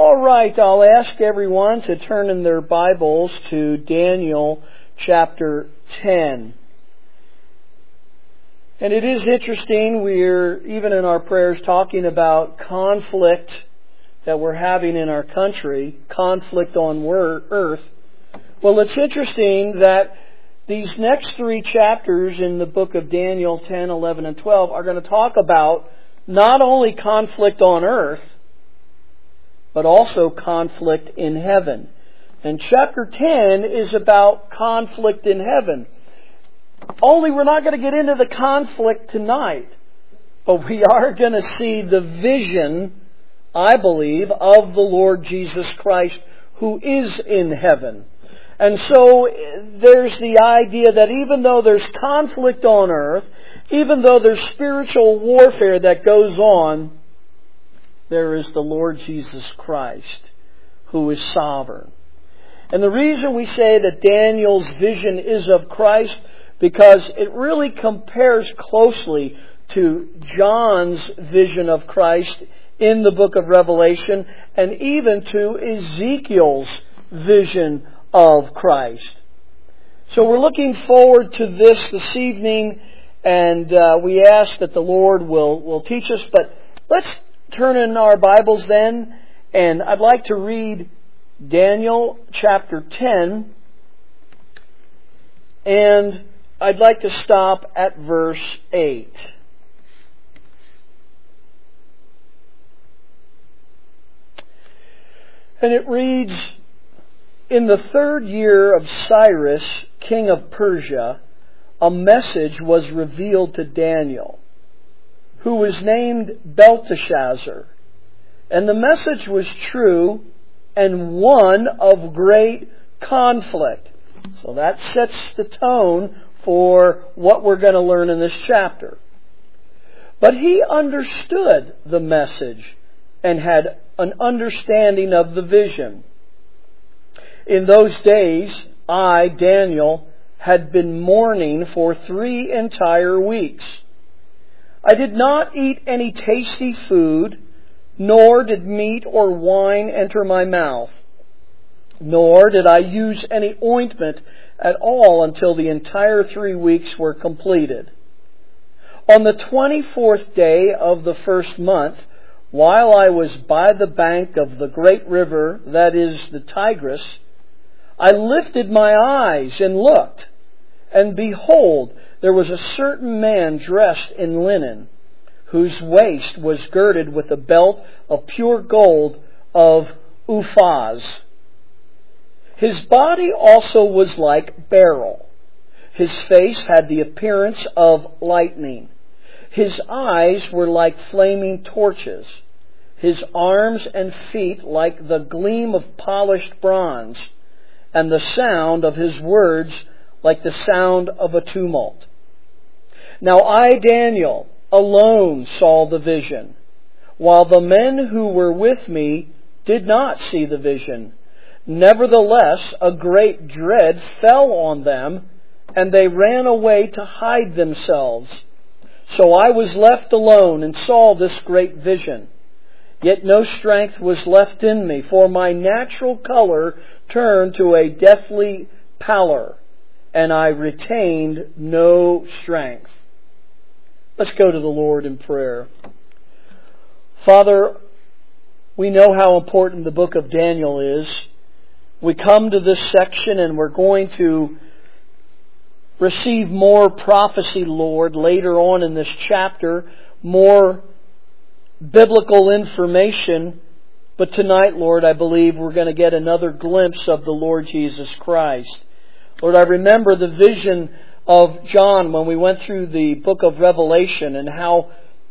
All right, I'll ask everyone to turn in their Bibles to Daniel chapter 10. And it is interesting, we're, even in our prayers, talking about conflict that we're having in our country, conflict on earth. Well, it's interesting that these next three chapters in the book of Daniel, 10, 11, and 12, are going to talk about not only conflict on earth, but also conflict in heaven. And chapter 10 is about conflict in heaven. Only we're not going to get into the conflict tonight, but we are going to see the vision, I believe, of the Lord Jesus Christ who is in heaven. And so there's the idea that even though there's conflict on earth, even though there's spiritual warfare that goes on, there is the Lord Jesus Christ who is sovereign. And the reason we say that Daniel's vision is of Christ, because it really compares closely to John's vision of Christ in the book of Revelation, and even to Ezekiel's vision of Christ. So we're looking forward to this evening, and we ask that the Lord will teach us. But let's turn in our Bibles then, and I'd like to read Daniel chapter 10, and I'd like to stop at verse 8. And it reads, "In the 3rd year of Cyrus, king of Persia, a message was revealed to Daniel, who was named Belteshazzar. And the message was true and one of great conflict." So that sets the tone for what we're going to learn in this chapter. "But he understood the message and had an understanding of the vision. In those days, I, Daniel, had been mourning for 3 entire weeks. I did not eat any tasty food, nor did meat or wine enter my mouth, nor did I use any ointment at all until the entire 3 weeks were completed. On the 24th day of the 1st month, while I was by the bank of the great river, that is the Tigris, I lifted my eyes and looked, and behold, there was a certain man dressed in linen, whose waist was girded with a belt of pure gold of Uphaz. His body also was like beryl. His face had the appearance of lightning. His eyes were like flaming torches. His arms and feet like the gleam of polished bronze, and the sound of his words like the sound of a tumult. Now I, Daniel, alone saw the vision, while the men who were with me did not see the vision. Nevertheless, a great dread fell on them, and they ran away to hide themselves. So I was left alone and saw this great vision. Yet no strength was left in me, for my natural color turned to a deathly pallor, and I retained no strength." Let's go to the Lord in prayer. Father, we know how important the book of Daniel is. We come to this section and we're going to receive more prophecy, Lord, later on in this chapter, more biblical information. But tonight, Lord, I believe we're going to get another glimpse of the Lord Jesus Christ. Lord, I remember the vision of John when we went through the book of Revelation, and how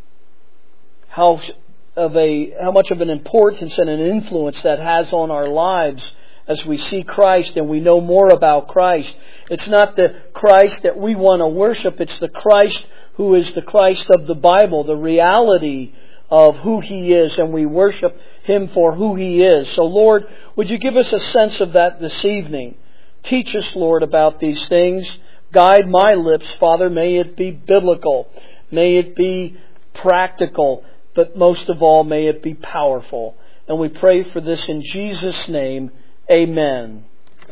much of an importance and an influence that has on our lives as we see Christ and we know more about Christ. It's not the Christ that we want to worship, it's the Christ who is the Christ of the Bible, the reality of who He is, and we worship Him for who He is. So Lord, would you give us a sense of that this evening? Teach us, Lord, about these things. Guide my lips, Father. May it be biblical. May it be practical. But most of all, may it be powerful. And we pray for this in Jesus' name. Amen.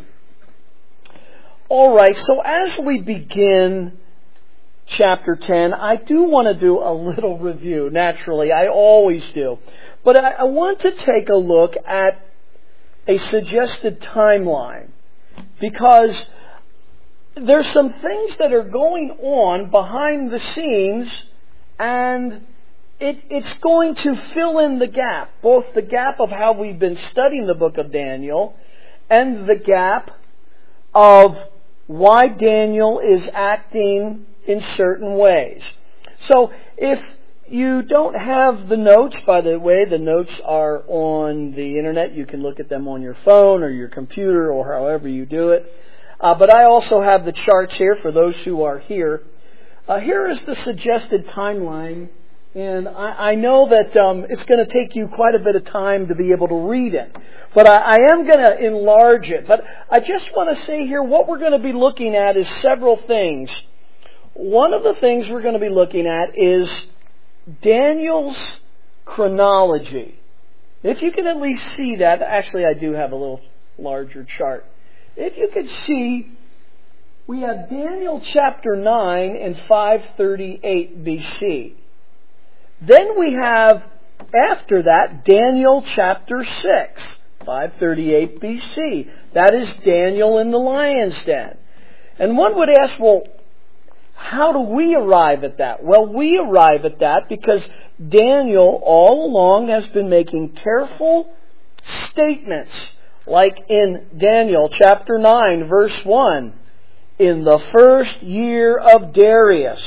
All right, so as we begin chapter 10, I do want to do a little review. Naturally, I always do. But I want to take a look at a suggested timeline, because there's some things that are going on behind the scenes, and it's going to fill in the gap, both the gap of how we've been studying the book of Daniel and the gap of why Daniel is acting in certain ways. So if you don't have the notes, by the way, the notes are on the internet. You can look at them on your phone or your computer or however you do it. But I also have the charts here for those who are here. Here is the suggested timeline. And I know that it's going to take you quite a bit of time to be able to read it. But I am going to enlarge it. But I just want to say here, what we're going to be looking at is several things. One of the things we're going to be looking at is Daniel's chronology. If you can at least see that, actually I do have a little larger chart. If you could see, we have Daniel chapter 9 in 538 BC. Then we have, after that, Daniel chapter 6, 538 BC. That is Daniel in the lion's den. And one would ask, well, how do we arrive at that? Well, we arrive at that because Daniel all along has been making careful statements, like in Daniel chapter 9, verse 1, in the first year of Darius.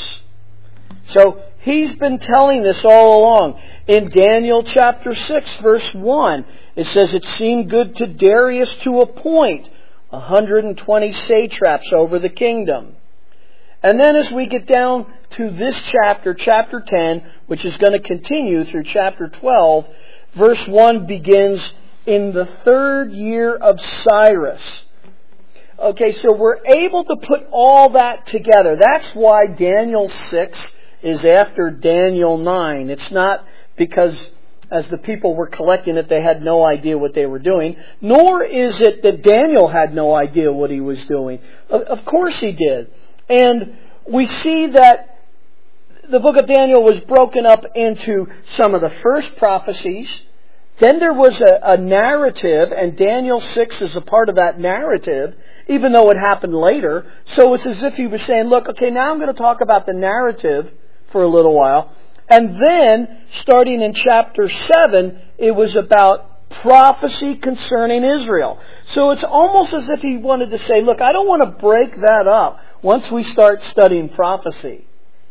So he's been telling this all along. In Daniel chapter 6, verse 1, it says, it seemed good to Darius to appoint 120 satraps over the kingdom. And then as we get down to this chapter, chapter 10, which is going to continue through chapter 12, verse 1 begins, in the third year of Cyrus. Okay, so we're able to put all that together. That's why Daniel 6 is after Daniel 9. It's not because as the people were collecting it, they had no idea what they were doing. Nor is it that Daniel had no idea what he was doing. Of course he did. And we see that the book of Daniel was broken up into some of the first prophecies. Then there was a narrative, and Daniel 6 is a part of that narrative, even though it happened later. So it's as if he was saying, look, okay, now I'm going to talk about the narrative for a little while. And then, starting in chapter 7, it was about prophecy concerning Israel. So it's almost as if he wanted to say, look, I don't want to break that up once we start studying prophecy.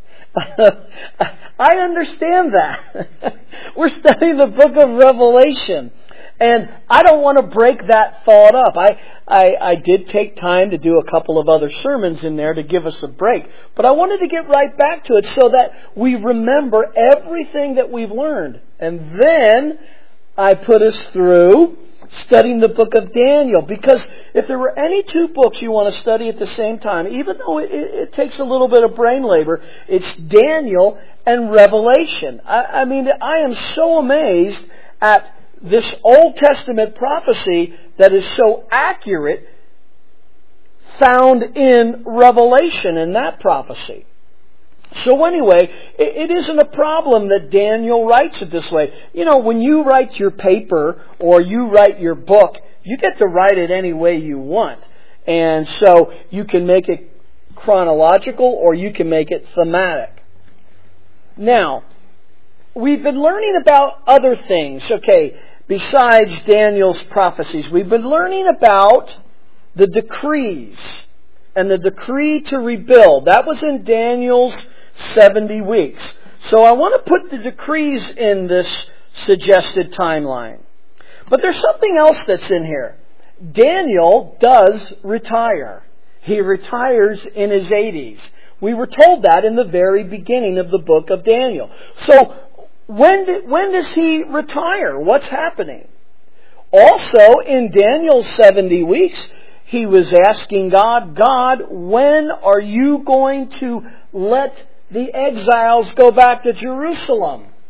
I understand that. We're studying the book of Revelation. And I don't want to break that thought up. I did take time to do a couple of other sermons in there to give us a break. But I wanted to get right back to it so that we remember everything that we've learned. And then I put us through studying the book of Daniel. Because if there were any two books you want to study at the same time, even though it takes a little bit of brain labor, it's Daniel and Revelation. I mean, I am so amazed at this Old Testament prophecy that is so accurate found in Revelation in that prophecy. So anyway, it isn't a problem that Daniel writes it this way. You know, when you write your paper or you write your book, you get to write it any way you want. And so you can make it chronological or you can make it thematic. Now, we've been learning about other things, okay, besides Daniel's prophecies. We've been learning about the decrees and the decree to rebuild. That was in Daniel's 70 weeks. So I want to put the decrees in this suggested timeline. But there's something else that's in here. Daniel does retire. He retires in his 80s. We were told that in the very beginning of the book of Daniel. So when does he retire? What's happening? Also, in Daniel's 70 weeks, he was asking God, God, when are you going to let the exiles go back to Jerusalem?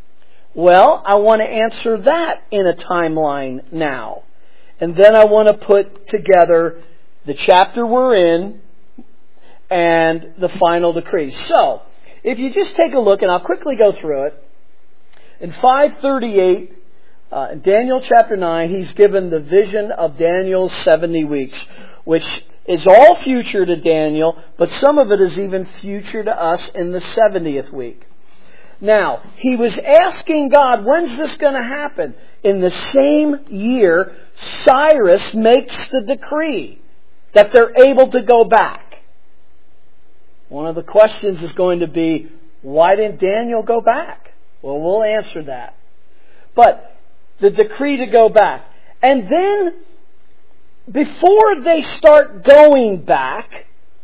Well, I want to answer that in a timeline now. And then I want to put together the chapter we're in and the final decree. So, if you just take a look, and I'll quickly go through it. In 538, Daniel chapter 9, he's given the vision of Daniel's 70 weeks, which is all future to Daniel, but some of it is even future to us in the 70th week. Now, he was asking God, when's this going to happen? In the same year, Cyrus makes the decree that they're able to go back. One of the questions is going to be, why didn't Daniel go back? Well, we'll answer that. But the decree to go back. And then, before they start going back,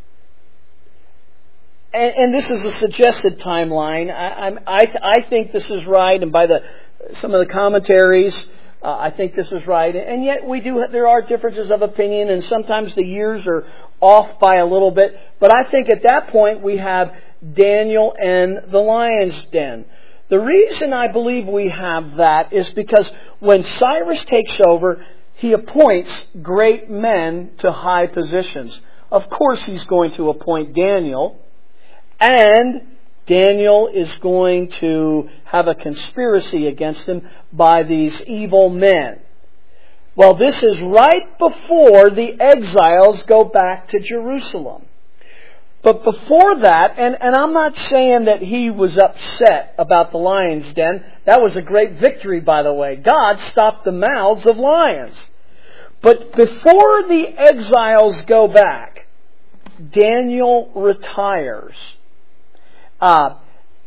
and this is a suggested timeline, I think this is right, and by some of the commentaries, I think this is right. And yet there are differences of opinion, and sometimes the years are off by a little bit. But I think at that point we have Daniel and the lion's den. The reason I believe we have that is because when Cyrus takes over, he appoints great men to high positions. Of course he's going to appoint Daniel, and Daniel is going to have a conspiracy against him by these evil men. Well, this is right before the exiles go back to Jerusalem. But before that, and I'm not saying that he was upset about the lion's den. That was a great victory, by the way. God stopped the mouths of lions. But before the exiles go back, Daniel retires. And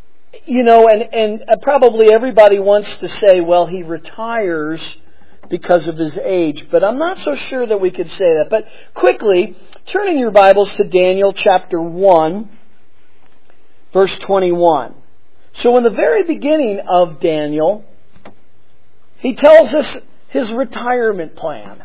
probably everybody wants to say, well, he retires because of his age. But I'm not so sure that we could say that. But quickly, turn in your Bibles to Daniel chapter 1, verse 21. So in the very beginning of Daniel, he tells us his retirement plan.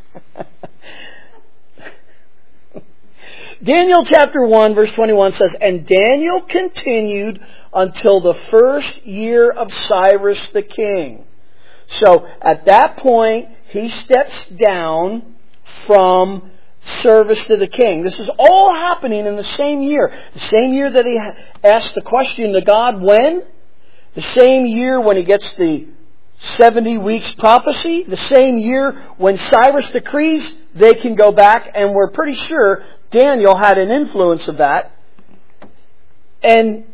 Daniel chapter 1, verse 21 says, "And Daniel continued until the first year of Cyrus the king." So at that point, he steps down from service to the king. This is all happening in the same year. The same year that he asked the question to God, when? The same year when he gets the 70 weeks prophecy. The same year when Cyrus decrees they can go back. And we're pretty sure Daniel had an influence of that. And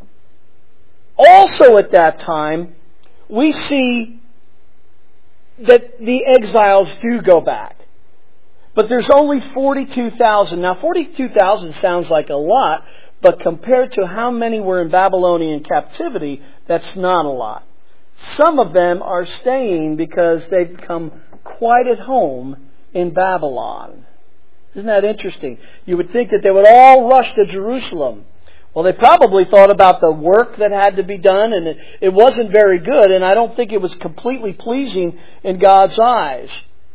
also at that time, we see that the exiles do go back. But there's only 42,000. Now, 42,000 sounds like a lot, but compared to how many were in Babylonian captivity, that's not a lot. Some of them are staying because they've become quite at home in Babylon. Isn't that interesting? You would think that they would all rush to Jerusalem. Well, they probably thought about the work that had to be done, and it wasn't very good, and I don't think it was completely pleasing in God's eyes.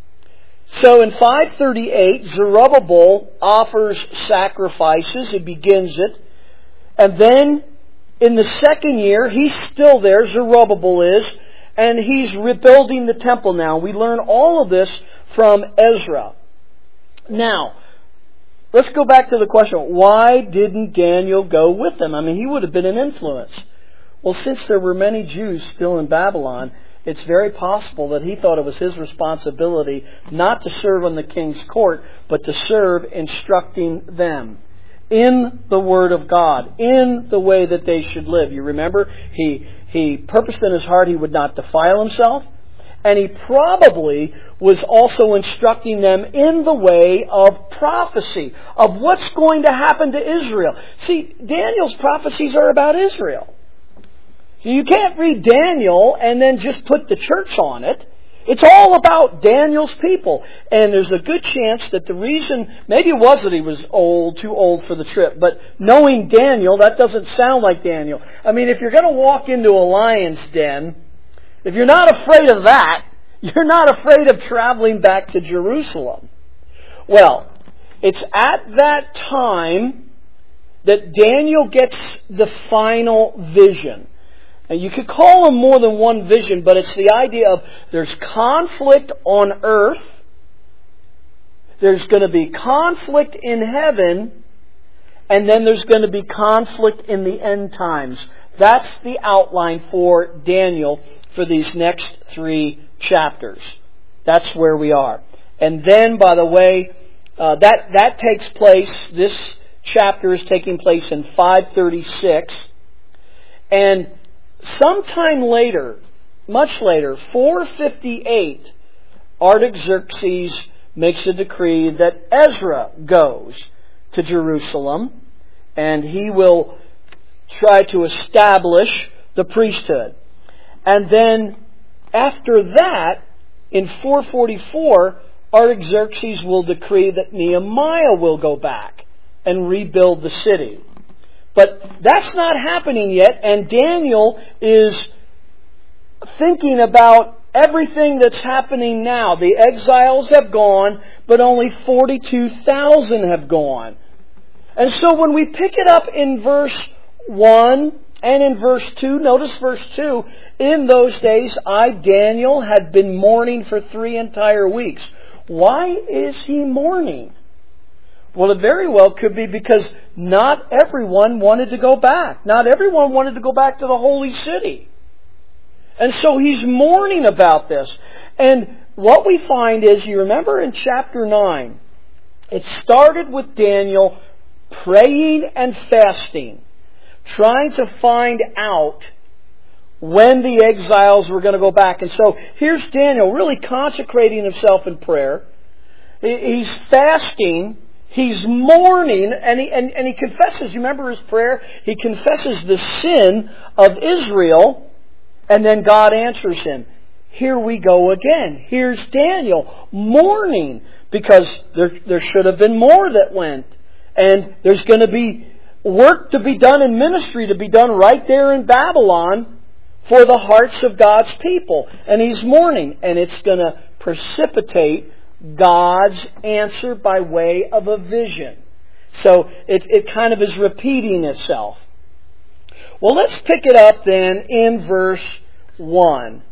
So in 538, Zerubbabel offers sacrifices. He begins it. And then in the second year, he's still there, Zerubbabel is, and he's rebuilding the temple now. We learn all of this from Ezra. Now, let's go back to the question, why didn't Daniel go with them? I mean, he would have been an influence. Well, since there were many Jews still in Babylon, it's very possible that he thought it was his responsibility not to serve on the king's court, but to serve instructing them in the Word of God, in the way that they should live. You remember, he purposed in his heart he would not defile himself. And he probably was also instructing them in the way of prophecy, of what's going to happen to Israel. See, Daniel's prophecies are about Israel. So you can't read Daniel and then just put the church on it. It's all about Daniel's people. And there's a good chance that the reason, maybe it was that he was too old for the trip, but knowing Daniel, that doesn't sound like Daniel. I mean, if you're going to walk into a lion's den, if you're not afraid of that, you're not afraid of traveling back to Jerusalem. Well, it's at that time that Daniel gets the final vision. And you could call them more than one vision, but it's the idea of there's conflict on earth, there's going to be conflict in heaven, and then there's going to be conflict in the end times. That's the outline for Daniel for these next 3 chapters. That's where we are. And then, by the way, that takes place, this chapter is taking place in 536. And sometime later, much later, 458, Artaxerxes makes a decree that Ezra goes to Jerusalem, and he will try to establish the priesthood. And then after that, in 444, Artaxerxes will decree that Nehemiah will go back and rebuild the city. But that's not happening yet, and Daniel is thinking about everything that's happening now. The exiles have gone, but only 42,000 have gone. And so when we pick it up in verse 1 and in verse 2, notice verse 2, in those days I, Daniel, had been mourning for 3 entire weeks. Why is he mourning? Well, it very well could be because not everyone wanted to go back. Not everyone wanted to go back to the holy city. And so he's mourning about this. And what we find is, you remember in chapter 9, it started with Daniel praying and fasting, trying to find out when the exiles were going to go back. And so here's Daniel really consecrating himself in prayer. He's fasting. He's mourning, and he confesses. You remember his prayer? He confesses the sin of Israel. And then God answers him. Here we go again. Here's Daniel mourning because there should have been more that went. And there's going to be work to be done in ministry to be done right there in Babylon for the hearts of God's people. And he's mourning. And it's going to precipitate God's answer by way of a vision. So it kind of is repeating itself. Well, let's pick it up then in verse 1.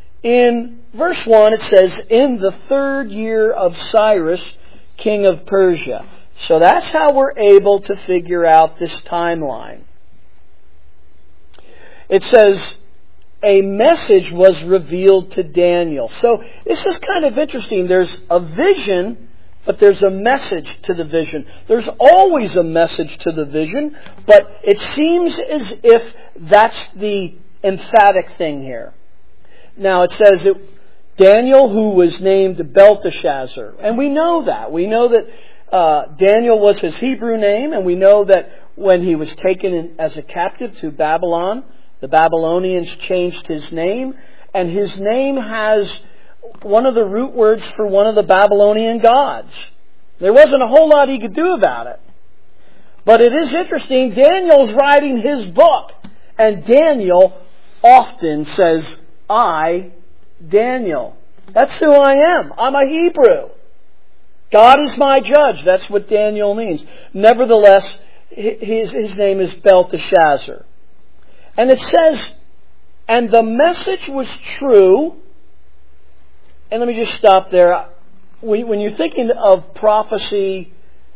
In verse 1 it says, in the 3rd year of Cyrus, king of Persia. So that's how we're able to figure out this timeline. It says, a message was revealed to Daniel. So this is kind of interesting. There's a vision, but there's a message to the vision. There's always a message to the vision, but it seems as if that's the emphatic thing here. Now it says that Daniel, who was named Belteshazzar, and we know that. We know that Daniel was his Hebrew name, and we know that when he was taken as a captive to Babylon, the Babylonians changed his name, and his name has one of the root words for one of the Babylonian gods. There wasn't a whole lot he could do about it. But it is interesting, Daniel's writing his book, and Daniel often says, I, Daniel. That's who I am. I'm a Hebrew. God is my judge. That's what Daniel means. Nevertheless, his name is Belteshazzar. And it says, and the message was true. And let me just stop there. When you're thinking of prophecy,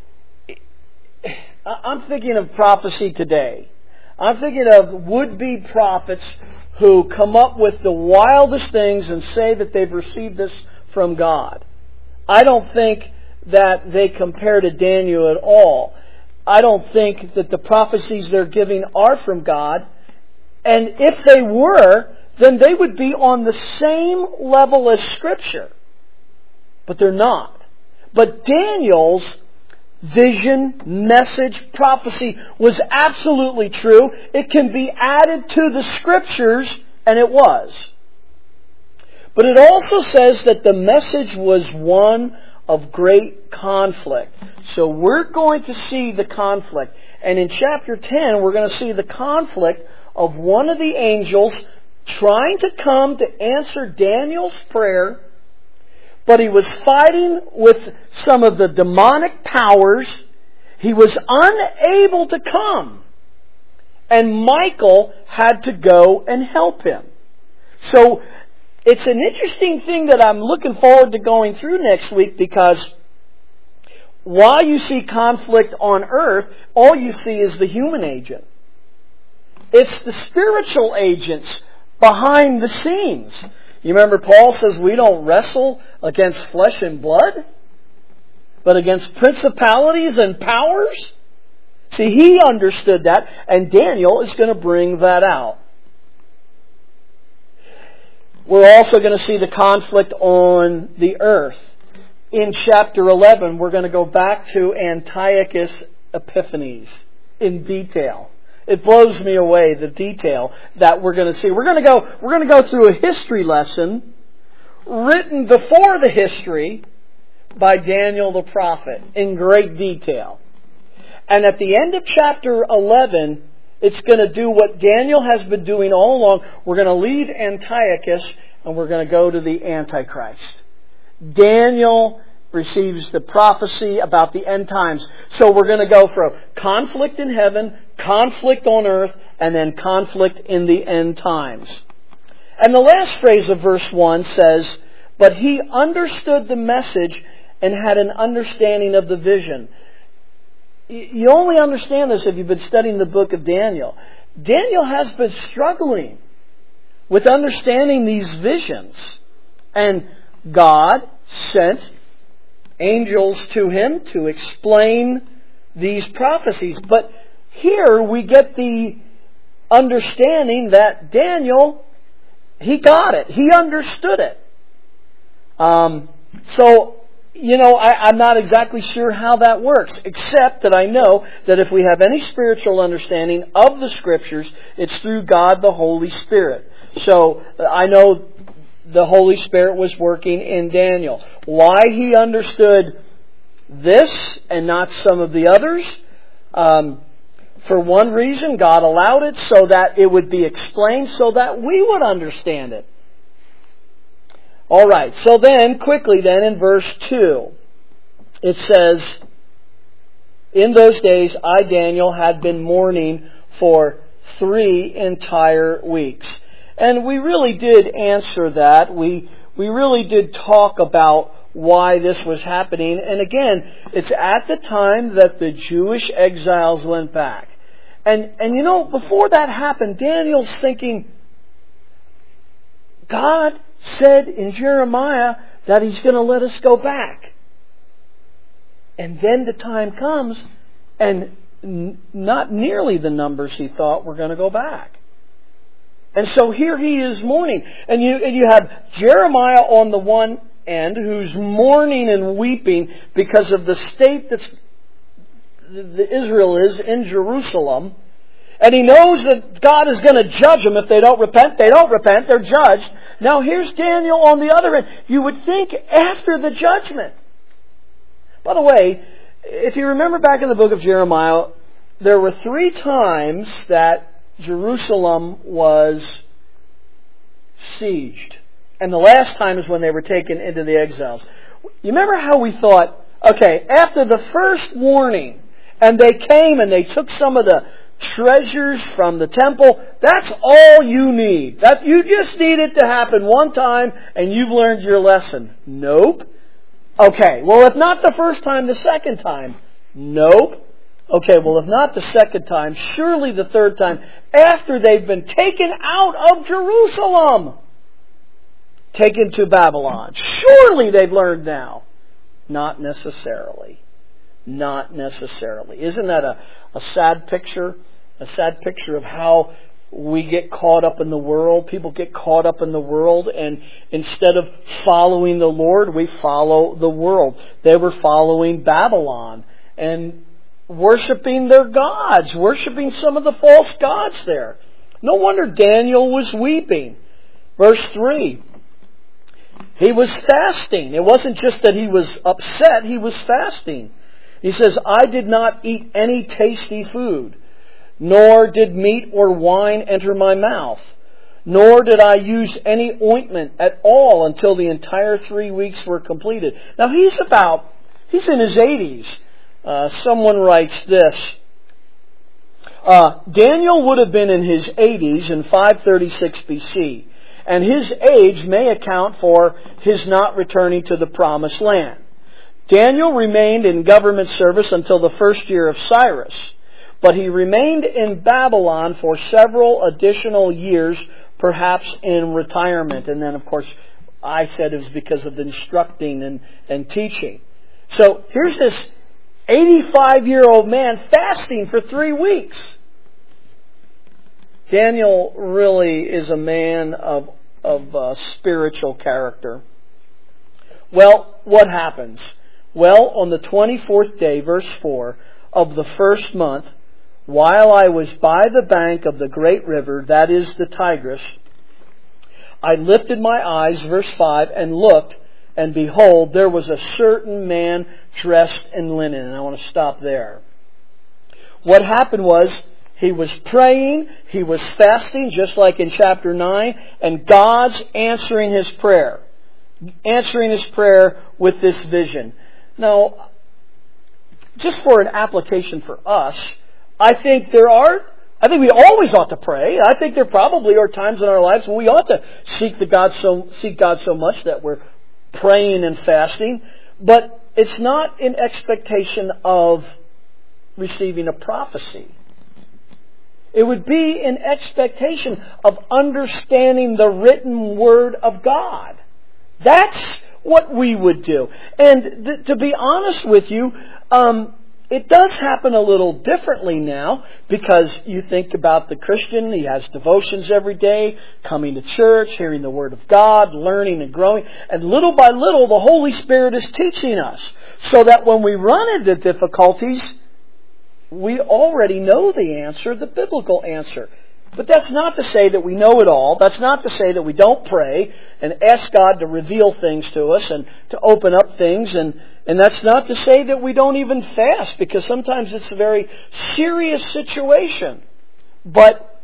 I'm thinking of prophecy today. I'm thinking of would-be prophets who come up with the wildest things and say that they've received this from God. I don't think that they compare to Daniel at all. I don't think that the prophecies they're giving are from God. And if they were, then they would be on the same level as Scripture. But they're not. But Daniel's vision, message, prophecy was absolutely true. It can be added to the Scriptures, and it was. But it also says that the message was one of great conflict. So we're going to see the conflict. And in chapter 10, we're going to see the conflict of one of the angels trying to come to answer Daniel's prayer, but he was fighting with some of the demonic powers. He was unable to come. And Michael had to go and help him. So it's an interesting thing that I'm looking forward to going through next week, because while you see conflict on earth, all you see is the human agent. It's the spiritual agents behind the scenes. You remember Paul says we don't wrestle against flesh and blood, but against principalities and powers. See, he understood that, and Daniel is going to bring that out. We're also going to see the conflict on the earth. In chapter 11, we're going to go back to Antiochus Epiphanes in detail. It blows me away, the detail that we're going to see. We're going to go through a history lesson written before the history by Daniel the prophet in great detail. And at the end of chapter 11, it's going to do what Daniel has been doing all along. We're going to leave Antiochus and we're going to go to the Antichrist. Daniel receives the prophecy about the end times. So we're going to go from conflict in heaven, conflict on earth, and then conflict in the end times. And the last phrase of verse 1 says, "But he understood the message and had an understanding of the vision." You only understand this if you've been studying the book of Daniel. Daniel has been struggling with understanding these visions. And God sent angels to him to explain these prophecies. But here we get the understanding that Daniel, he got it. He understood it. I'm not exactly sure how that works, except that I know that if we have any spiritual understanding of the Scriptures, it's through God the Holy Spirit. So I know the Holy Spirit was working in Daniel. Why he understood this and not some of the others? For one reason, God allowed it so that it would be explained so that we would understand it. Alright, so then, quickly then, in verse 2, it says, "In those days I, Daniel, had been mourning for 3 entire weeks." And we really did answer that. We really did talk about why this was happening. And again, it's at the time that the Jewish exiles went back. And before that happened, Daniel's thinking, God said in Jeremiah that He's going to let us go back. And then the time comes, and not nearly the numbers he thought were going to go back. And so here he is mourning. And you have Jeremiah on the one end, who's mourning and weeping because of the state that Israel is in Jerusalem. And he knows that God is going to judge them if they don't repent. They don't repent, they're judged. Now here's Daniel on the other end. You would think after the judgment. By the way, if you remember back in the book of Jeremiah, there were 3 times that Jerusalem was sieged. And the last time is when they were taken into the exiles. You remember how we thought, okay, after the first warning, and they came and they took some of the treasures from the temple, that's all you need. That you just need it to happen one time and you've learned your lesson. Nope. Okay, well, if not the first time, the second time. Nope. Okay, well, if not the second time, surely the third time, after they've been taken out of Jerusalem, taken to Babylon. Surely they've learned now. Not necessarily. Not necessarily. Isn't that a sad picture? A sad picture of how we get caught up in the world. People get caught up in the world, and instead of following the Lord, we follow the world. They were following Babylon and worshiping their gods, worshiping some of the false gods there. No wonder Daniel was weeping. Verse 3. He was fasting. It wasn't just that he was upset, he was fasting. He says, "I did not eat any tasty food, nor did meat or wine enter my mouth, nor did I use any ointment at all until the entire 3 weeks were completed." Now he's in his 80s. Someone writes this: Daniel would have been in his 80s in 536 BC, and his age may account for his not returning to the Promised Land. Daniel remained in government service until the first year of Cyrus, but he remained in Babylon for several additional years, perhaps in retirement. And then, of course, I said it was because of instructing and teaching. So here's this 85-year-old man fasting for 3 weeks. Daniel really is a man of spiritual character. Well, what happens? Well, on the 24th day, verse 4, of the first month, while I was by the bank of the great river, that is the Tigris, I lifted my eyes, verse 5, and looked, and behold, there was a certain man dressed in linen. And I want to stop there. What happened was, he was praying, he was fasting, just like in chapter 9, and God's answering his prayer. Answering his prayer with this vision. Now, just for an application for us, I think we always ought to pray. I think there probably are times in our lives when we ought to seek God so much that we're praying and fasting. But it's not in expectation of receiving a prophecy. It would be in expectation of understanding the written Word of God. That's what we would do. And to be honest with you, it does happen a little differently now, because you think about the Christian, he has devotions every day, coming to church, hearing the Word of God, learning and growing, and little by little the Holy Spirit is teaching us, so that when we run into difficulties, we already know the answer, the biblical answer. But that's not to say that we know it all. That's not to say that we don't pray and ask God to reveal things to us and to open up things. And that's not to say that we don't even fast, because sometimes it's a very serious situation. But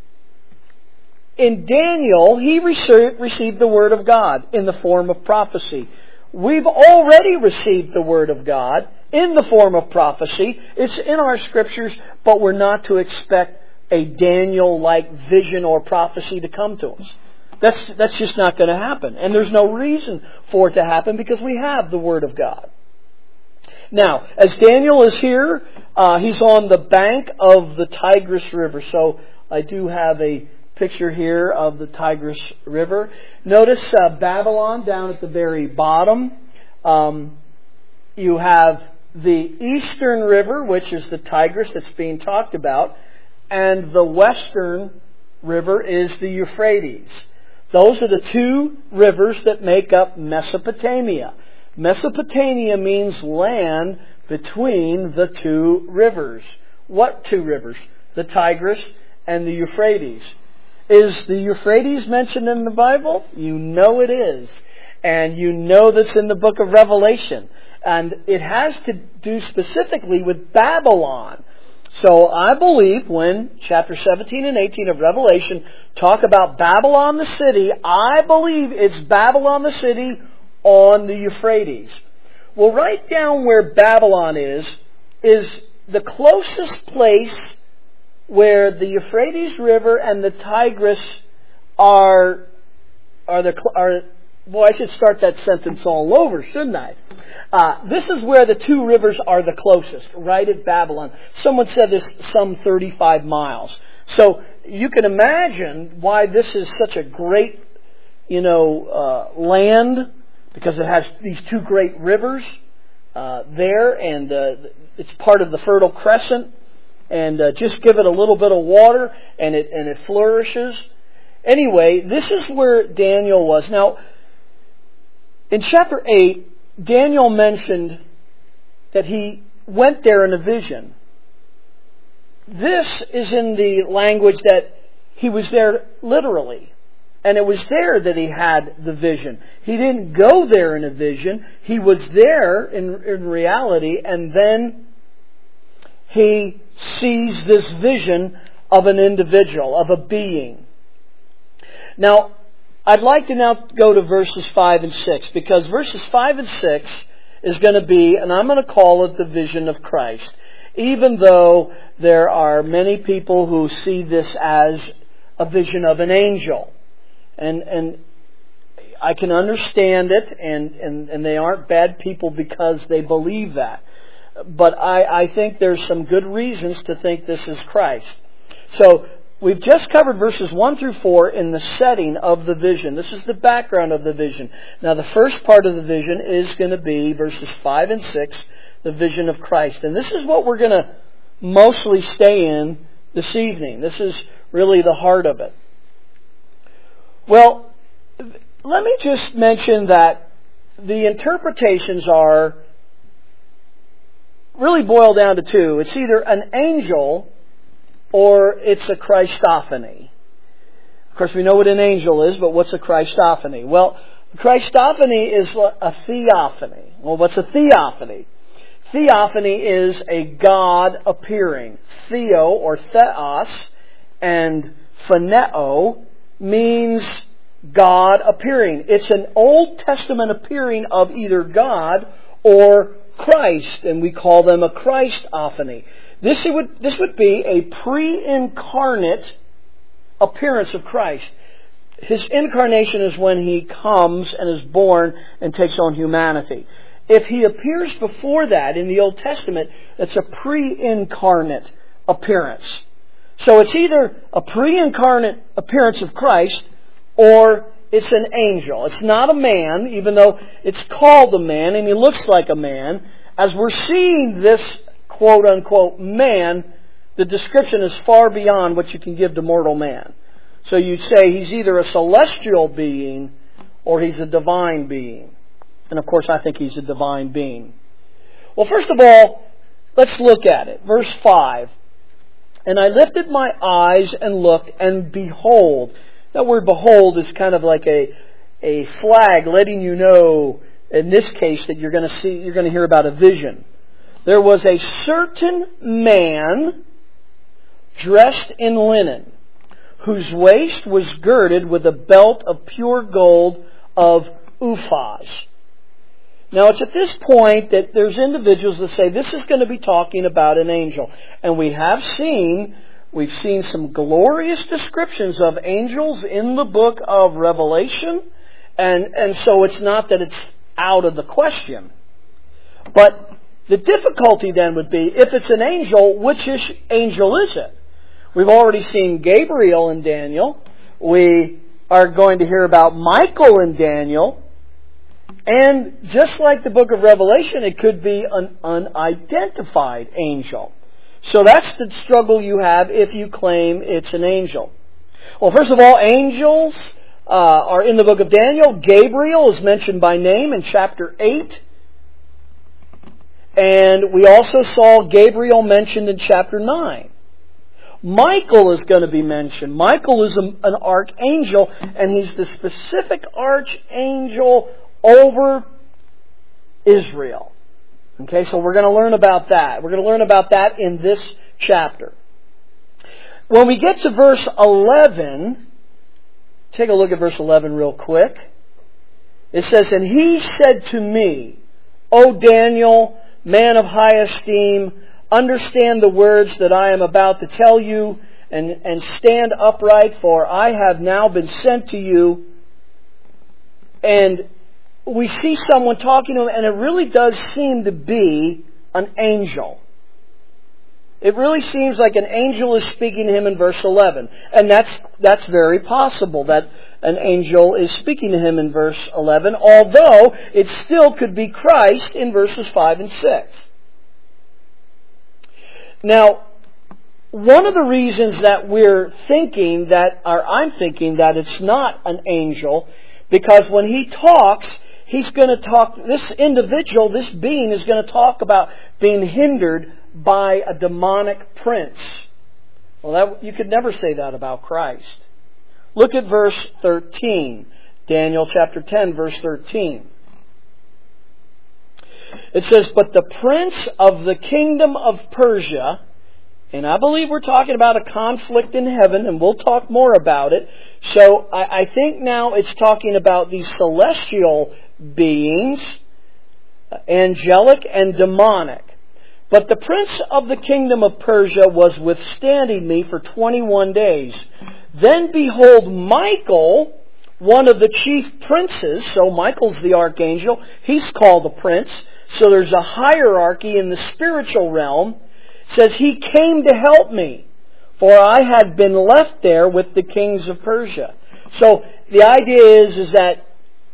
in Daniel, he received the Word of God in the form of prophecy. We've already received the Word of God in the form of prophecy. It's in our Scriptures, but we're not to expect a Daniel-like vision or prophecy to come to us. That's just not going to happen. And there's no reason for it to happen, because we have the Word of God. Now, as Daniel is here, he's on the bank of the Tigris River. So I do have a picture here of the Tigris River. Notice Babylon down at the very bottom. You have the eastern river, which is the Tigris that's being talked about, and the western river is the Euphrates. Those are the two rivers that make up Mesopotamia. Mesopotamia means land between the two rivers. What two rivers? The Tigris and the Euphrates. Is the Euphrates mentioned in the Bible? You know it is. And you know that's in the book of Revelation. And it has to do specifically with Babylon. So I believe when chapter 17 and 18 of Revelation talk about Babylon the city, I believe it's Babylon the city on the Euphrates. Well, right down where Babylon is the closest place where the Euphrates River and the Tigris are. Boy, I should start that sentence all over, shouldn't I? This is where the two rivers are the closest, right at Babylon. Someone said this some 35 miles. So you can imagine why this is such a great, land, because it has these two great rivers there, and it's part of the Fertile Crescent. And just give it a little bit of water, and it flourishes. Anyway, this is where Daniel was. Now, in chapter 8, Daniel mentioned that he went there in a vision. This is in the language that he was there literally. And it was there that he had the vision. He didn't go there in a vision. He was there in reality, and then he sees this vision of an individual, of a being. Now, I'd like to now go to verses 5 and 6, because verses 5 and 6 is going to be, and I'm going to call it the vision of Christ. even though there are many people who see this as a vision of an angel. And I can understand it, and they aren't bad people because they believe that. But I think there's some good reasons to think this is Christ. So, we've just covered verses 1 through 4 in the setting of the vision. This is the background of the vision. Now, the first part of the vision is going to be verses 5 and 6, the vision of Christ. And this is what we're going to mostly stay in this evening. This is really the heart of it. Well, let me just mention that the interpretations are really boiled down to two. It's either an angel or it's a Christophany. Of course, we know what an angel is, but what's a Christophany? Well, Christophany is a theophany. Well, what's a theophany? Theophany is a God appearing. Theo or theos and phaneo means God appearing. It's an Old Testament appearing of either God or Christ, and we call them a Christophany. This would be a pre-incarnate appearance of Christ. His incarnation is when He comes and is born and takes on humanity. If He appears before that in the Old Testament, it's a pre-incarnate appearance. So it's either a pre-incarnate appearance of Christ or it's an angel. It's not a man, even though it's called a man and He looks like a man. As we're seeing this quote-unquote man, the description is far beyond what you can give to mortal man. So you'd say He's either a celestial being or He's a divine being. And of course I think He's a divine being. Well, first of all, let's look at it. Verse 5. And I lifted my eyes and looked, and behold. That word behold is kind of like a flag letting you know, in this case, that you're going to hear about a vision. There was a certain man dressed in linen, whose waist was girded with a belt of pure gold of Uphaz. Now, it's at this point that there's individuals that say this is going to be talking about an angel. And we've seen some glorious descriptions of angels in the book of Revelation. And so it's not that it's out of the question. But the difficulty then would be, if it's an angel, which angel is it? We've already seen Gabriel in Daniel. We are going to hear about Michael in Daniel. And just like the book of Revelation, it could be an unidentified angel. So that's the struggle you have if you claim it's an angel. Well, first of all, angels are in the book of Daniel. Gabriel is mentioned by name in chapter 8. And we also saw Gabriel mentioned in chapter 9. Michael is going to be mentioned. Michael is an archangel, and he's the specific archangel over Israel. Okay, so we're going to learn about that. We're going to learn about that in this chapter. When we get to verse 11, take a look at verse 11 real quick. It says, and he said to me, O Daniel, man of high esteem, understand the words that I am about to tell you, and stand upright, for I have now been sent to you. And we see someone talking to him, and it really does seem to be an angel. It really seems like an angel is speaking to him in verse 11. And that's very possible that an angel is speaking to him in verse 11, although it still could be Christ in verses 5 and 6. Now, one of the reasons that I'm thinking that it's not an angel, because when he talks, he's going to talk, this individual, this being is going to talk about being hindered by a demonic prince. Well, you could never say that about Christ. Look at verse 13. Daniel chapter 10, verse 13. It says, but the prince of the kingdom of Persia, and I believe we're talking about a conflict in heaven, and we'll talk more about it. So I think now it's talking about these celestial beings, angelic and demonic. But the prince of the kingdom of Persia was withstanding me for 21 days. Then behold, Michael, one of the chief princes, so Michael's the archangel, he's called a prince, so there's a hierarchy in the spiritual realm, says he came to help me, for I had been left there with the kings of Persia. So the idea is that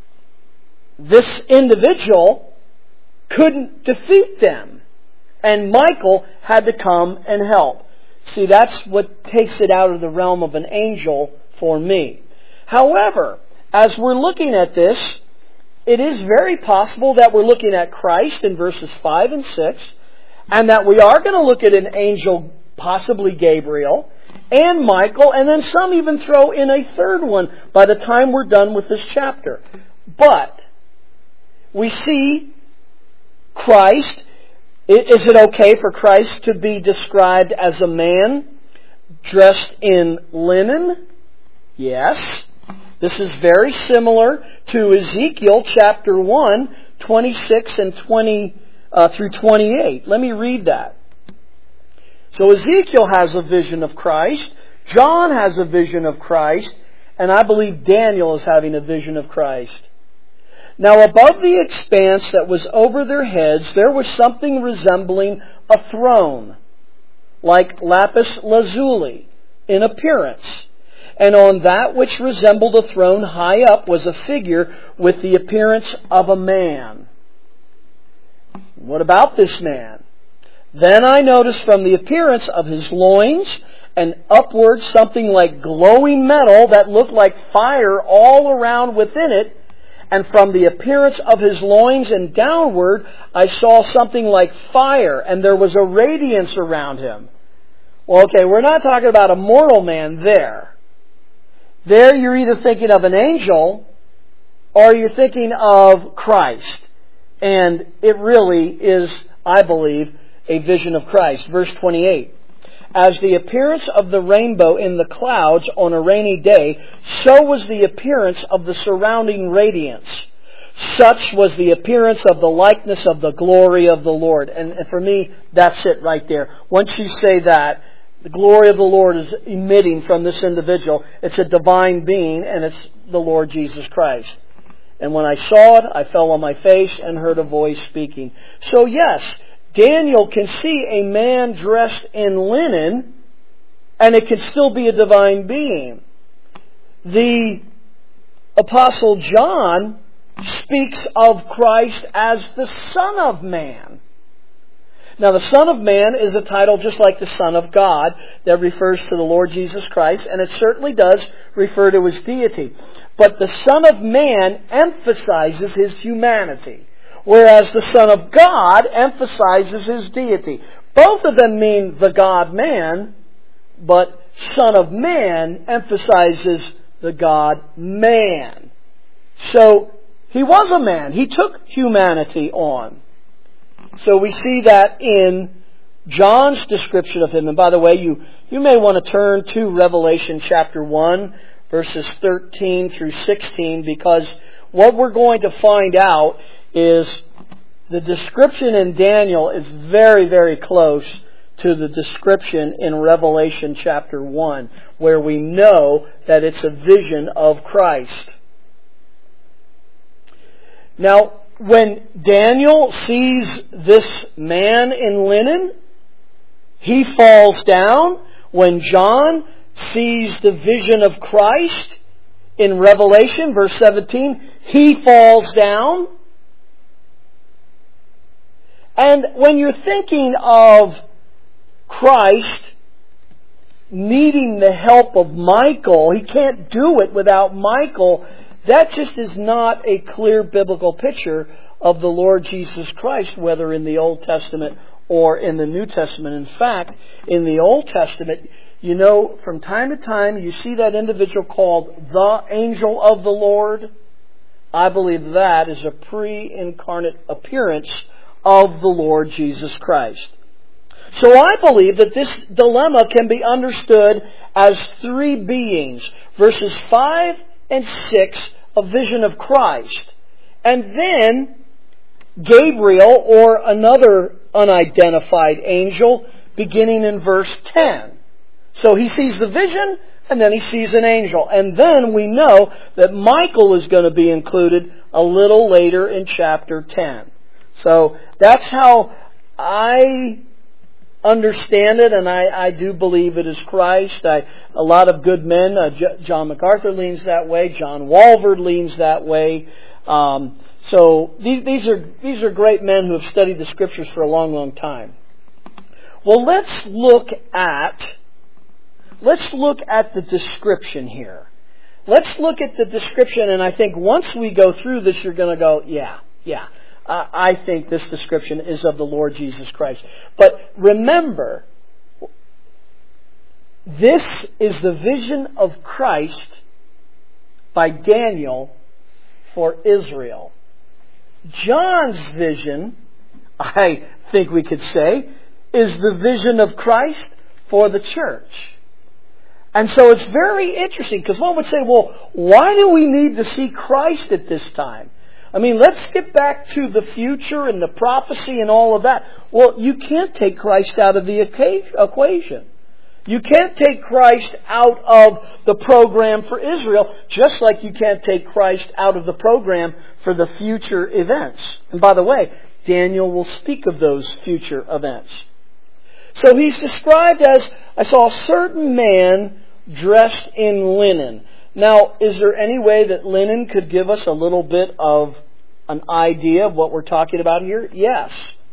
this individual couldn't defeat them, and Michael had to come and help. See, that's what takes it out of the realm of an angel for me. However, as we're looking at this, it is very possible that we're looking at Christ in verses 5 and 6, and that we are going to look at an angel, possibly Gabriel, and Michael, and then some even throw in a third one by the time we're done with this chapter. But we see Christ. Is it okay for Christ to be described as a man dressed in linen? Yes. This is very similar to Ezekiel chapter 1, 26 and 20 through 28. Let me read that. So Ezekiel has a vision of Christ, John has a vision of Christ, and I believe Daniel is having a vision of Christ. Now above the expanse that was over their heads, there was something resembling a throne, like lapis lazuli in appearance. And on that which resembled a throne high up was a figure with the appearance of a man. What about this man? Then I noticed from the appearance of his loins and upward something like glowing metal that looked like fire all around within it. And from the appearance of his loins and downward, I saw something like fire, and there was a radiance around him. Well, okay, we're not talking about a mortal man there. There you're either thinking of an angel, or you're thinking of Christ. And it really is, I believe, a vision of Christ. Verse 28. As the appearance of the rainbow in the clouds on a rainy day, so was the appearance of the surrounding radiance. Such was the appearance of the likeness of the glory of the Lord. And for me, that's it right there. Once you say that, the glory of the Lord is emitting from this individual. It's a divine being, and it's the Lord Jesus Christ. And when I saw it, I fell on my face and heard a voice speaking. So yes, Daniel can see a man dressed in linen, and it can still be a divine being. The Apostle John speaks of Christ as the Son of Man. Now, the Son of Man is a title just like the Son of God that refers to the Lord Jesus Christ, and it certainly does refer to His deity. But the Son of Man emphasizes His humanity, whereas the Son of God emphasizes His deity. Both of them mean the God-man, but Son of Man emphasizes the God-man. So, He was a man. He took humanity on. So we see that in John's description of Him. And by the way, you may want to turn to Revelation chapter 1, verses 13 through 16, because what we're going to find out is the description in Daniel is very, very close to the description in Revelation chapter 1, where we know that it's a vision of Christ. Now, when Daniel sees this man in linen, he falls down. When John sees the vision of Christ in Revelation, verse 17, he falls down. And when you're thinking of Christ needing the help of Michael, He can't do it without Michael. That just is not a clear biblical picture of the Lord Jesus Christ, whether in the Old Testament or in the New Testament. In fact, in the Old Testament, you know, from time to time, you see that individual called the angel of the Lord. I believe that is a pre-incarnate appearance of the Lord Jesus Christ. So I believe that this dilemma can be understood as three beings. Verses 5 and 6, a vision of Christ. And then Gabriel, or another unidentified angel beginning in verse 10. So he sees the vision, and then he sees an angel. And then we know that Michael is going to be included a little later in chapter 10. So that's how I understand it, and I do believe it is Christ. A lot of good men, John MacArthur leans that way, John Walvoord leans that way. So these are great men who have studied the Scriptures for a long, long time. Well, let's look at the description here. Let's look at the description, and I think once we go through this, you're going to go, yeah. I think this description is of the Lord Jesus Christ. But remember, this is the vision of Christ by Daniel for Israel. John's vision, I think we could say, is the vision of Christ for the church. And so it's very interesting, because one would say, well, why do we need to see Christ at this time? I mean, let's get back to the future and the prophecy and all of that. Well, you can't take Christ out of the equation. You can't take Christ out of the program for Israel, just like you can't take Christ out of the program for the future events. And by the way, Daniel will speak of those future events. So he's described as, I saw a certain man dressed in linen. Now, is there any way that linen could give us a little bit of an idea of what we're talking about here? Yes.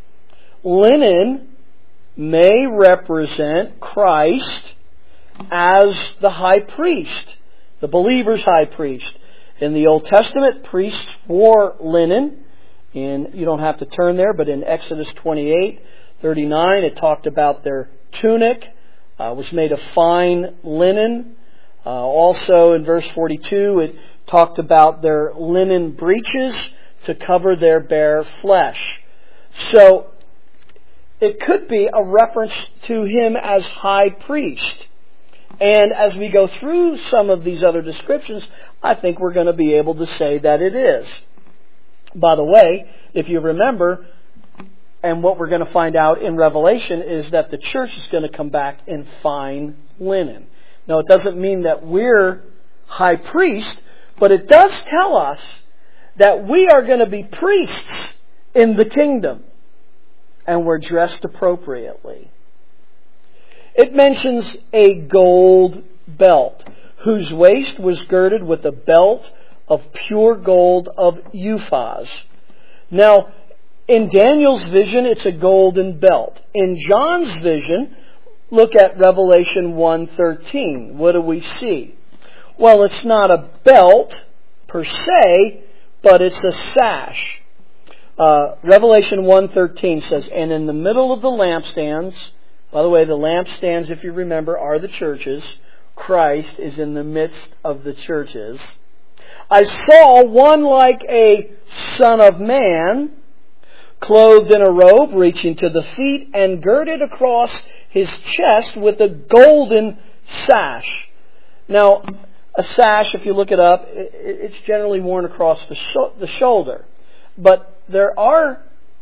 Linen may represent Christ as the high priest, the believer's high priest. In the Old Testament, priests wore linen. And you don't have to turn there, but in Exodus 28:39, it talked about their tunic was made of fine linen. Also in verse 42, it talked about their linen breeches to cover their bare flesh. So it could be a reference to him as high priest. And as we go through some of these other descriptions, I think we're going to be able to say that it is. By the way, if you remember, and what we're going to find out in Revelation is that the church is going to come back in fine linen. Now, it doesn't mean that we're high priest, but it does tell us that we are going to be priests in the kingdom, and we're dressed appropriately. It mentions a gold belt, whose waist was girded with a belt of pure gold of Uphaz. Now, in Daniel's vision, it's a golden belt. In John's vision, look at Revelation 1:13. What do we see? Well, it's not a belt per se, but it's a sash. Revelation 1:13 says, and in the middle of the lampstands, by the way, the lampstands, if you remember, are the churches. Christ is in the midst of the churches. I saw one like a son of man, clothed in a robe reaching to the feet and girded across his chest with a golden sash. Now, a sash, if you look it up, it's generally worn across the shoulder. But there are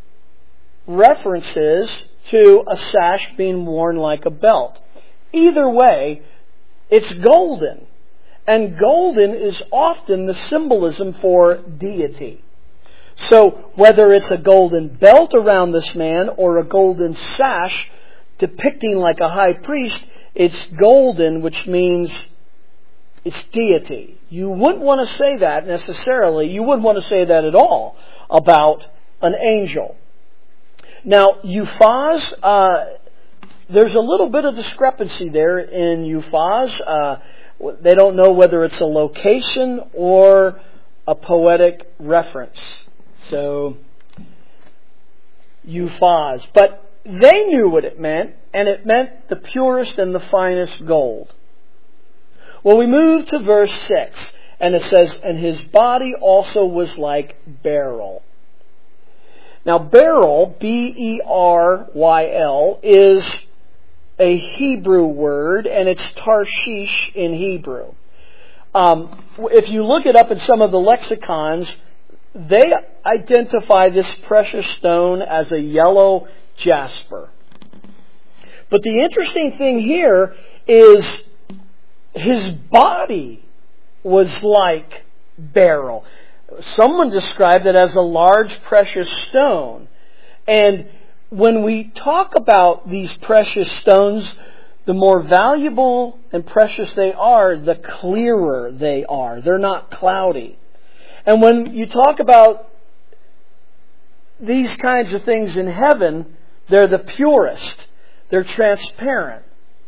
references to a sash being worn like a belt. Either way, it's golden. And golden is often the symbolism for deity. So whether it's a golden belt around this man or a golden sash depicting like a high priest, it's golden, which means it's deity. You wouldn't want to say that necessarily. You wouldn't want to say that at all about an angel. Now, Uphaz, there's a little bit of discrepancy there in Uphaz. They don't know whether it's a location or a poetic reference. So, Uphaz. But they knew what it meant, and it meant the purest and the finest gold. Well, we move to verse 6, and it says, and his body also was like beryl. Now, beryl, B-E-R-Y-L, is a Hebrew word, and it's Tarshish in Hebrew. If you look it up in some of the lexicons, they identify this precious stone as a yellow jasper. But the interesting thing here is his body was like beryl. Someone described it as a large precious stone. And when we talk about these precious stones, the more valuable and precious they are, the clearer they are. They're not cloudy. And when you talk about these kinds of things in heaven, they're the purest. They're transparent.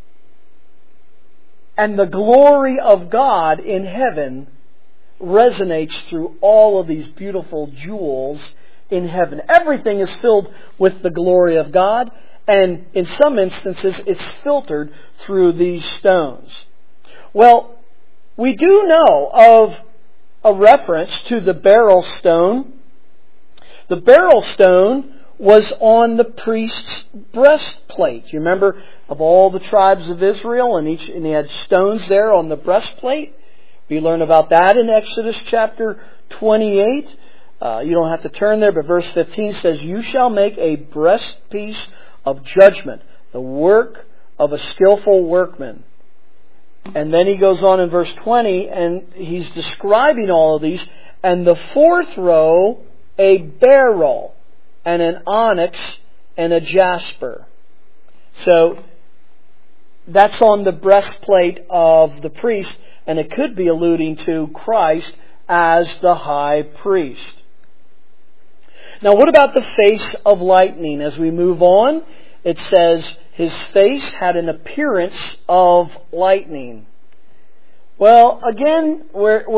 And the glory of God in heaven resonates through all of these beautiful jewels in heaven. Everything is filled with the glory of God, and in some instances it's filtered through these stones. Well, we do know of a reference to the beryl stone. The beryl stone was on the priest's breastplate. You remember of all the tribes of Israel, and he had stones there on the breastplate. We learn about that in Exodus chapter 28. You don't have to turn there, but verse 15 says, "You shall make a breastpiece of judgment, the work of a skillful workman." And then he goes on in verse 20, and he's describing all of these. And the fourth row, a beryl, and an onyx, and a jasper. So that's on the breastplate of the priest, and it could be alluding to Christ as the high priest. Now, what about the face of lightning? As we move on, it says his face had an appearance of lightning. Well, again,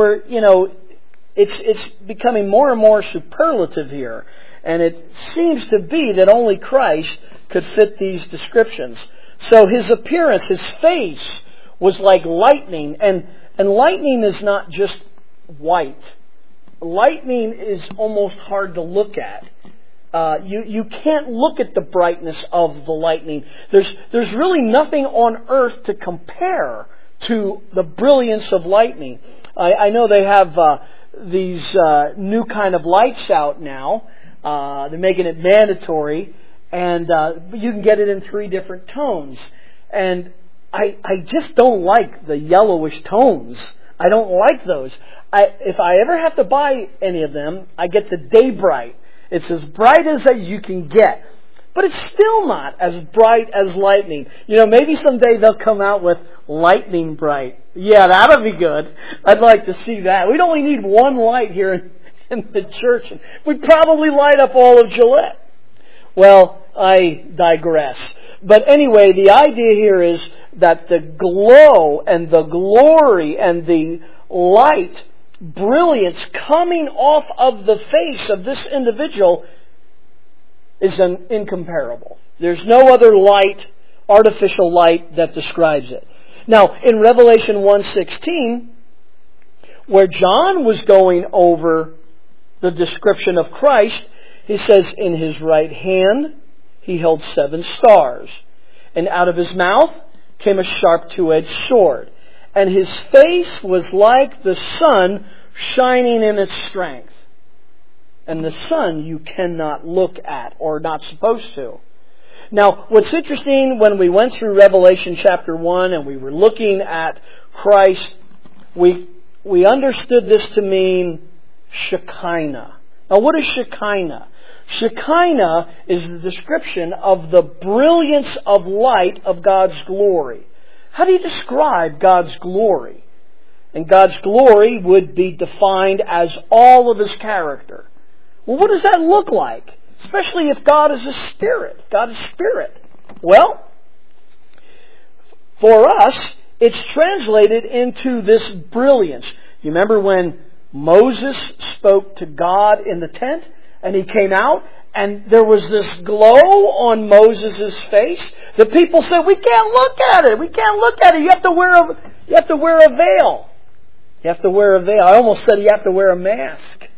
it's becoming more and more superlative here, and it seems to be that only Christ could fit these descriptions. So his appearance, his face, was like lightning, and lightning is not just white. Lightning is almost hard to look at. You can't look at the brightness of the lightning. There's really nothing on earth to compare to the brilliance of lightning. I know they have these new kind of lights out now. They're making it mandatory, and you can get it in 3 different tones. And I just don't like the yellowish tones. I don't like those. If I ever have to buy any of them, I get the Day Bright. It's as bright as you can get. But it's still not as bright as lightning. Maybe someday they'll come out with lightning bright. Yeah, that'll be good. I'd like to see that. We'd only need one light here in the church. We'd probably light up all of Gillette. Well, I digress. But anyway, the idea here is that the glow and the glory and the light, brilliance coming off of the face of this individual is incomparable. There's no other light, artificial light, that describes it. Now, in Revelation 1:16, where John was going over the description of Christ, he says, "In his right hand he held 7 stars, and out of his mouth came a sharp 2-edged sword, and his face was like the sun shining in its strength." And the sun you cannot look at, or not supposed to. Now, what's interesting, when we went through Revelation chapter 1 and we were looking at Christ, we understood this to mean Shekinah. Now, what is Shekinah? Shekinah is the description of the brilliance of light of God's glory. How do you describe God's glory? And God's glory would be defined as all of His character. Well, what does that look like? Especially if God is a spirit. God is spirit. Well, for us, it's translated into this brilliance. You remember when Moses spoke to God in the tent, and he came out, and there was this glow on Moses' face? The people said, "We can't look at it. We can't look at it. You have to wear a veil. You have to wear a veil." I almost said you have to wear a mask.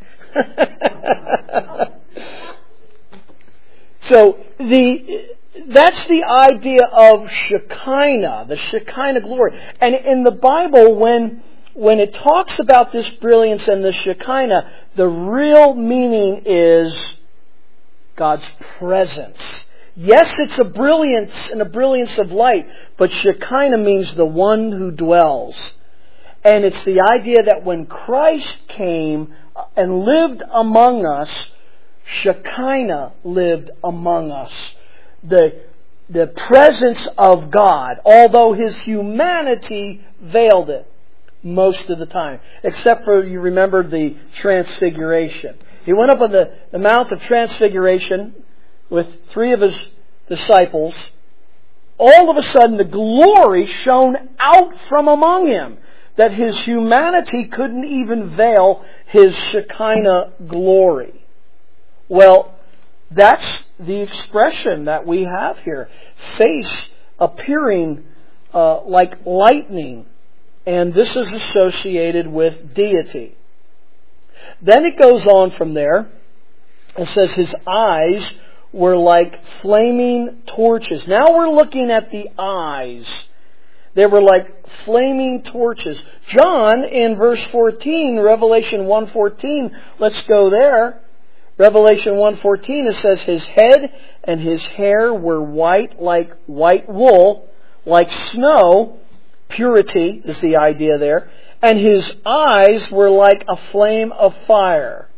So that's the idea of Shekinah, the Shekinah glory. And in the Bible, when it talks about this brilliance and the Shekinah, the real meaning is God's presence. Yes, it's a brilliance and a brilliance of light, but Shekinah means the one who dwells. And it's the idea that when Christ came and lived among us, Shekinah lived among us. The presence of God, although His humanity veiled it most of the time. Except for, you remember, the Transfiguration. He went up on the Mount of Transfiguration with 3 of His disciples. All of a sudden, the glory shone out from among Him, that His humanity couldn't even veil His Shekinah glory. Well, that's the expression that we have here. Face appearing like lightning. And this is associated with deity. Then it goes on from there. It says His eyes were like flaming torches. Now we're looking at the eyes. They were like flaming torches. John, in verse 14, Revelation 1:14, let's go there. Revelation 1:14, it says, His head and His hair were white like white wool, like snow. Purity is the idea there. And His eyes were like a flame of fire.